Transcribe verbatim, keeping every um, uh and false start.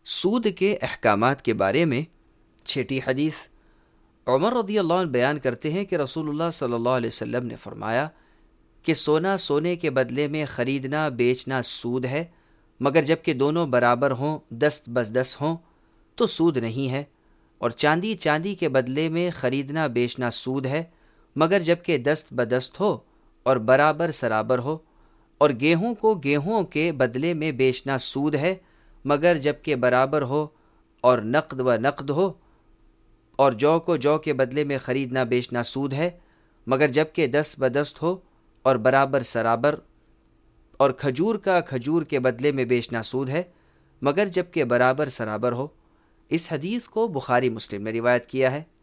सूद के अहकामात के बारे में छठी हदीस। उमर रज़ियल्लाहु अन्हु बयान करते हैं कि रसूलुल्लाह सल्लल्लाहु अलैहि वसल्लम ने फरमाया कि सोना सोने के बदले में ख़रीदना बेचना सूद है, मगर जबकि दोनों बराबर हों, दस्त बदस्त हों तो सूद नहीं है। और चांदी चांदी के बदले में ख़रीदना बेचना सूद है, मगर जबकि दस्त बदस्त हो और बराबर सराबर हो। और गेहूं को गेहूं के बदले में बेचना सूद है, मगर जबकि बराबर हो और नक़द व नक़द हो। और जौ को जौ के बदले में ख़रीदना बेचना सूद है, मगर जबकि दस्त बदस्त हो और बराबर सराबर। और खजूर का खजूर के बदले में बेचना सूद है, मगर जबकि बराबर सराबर हो। इस हदीस को बुखारी मुस्लिम ने रिवायत किया है।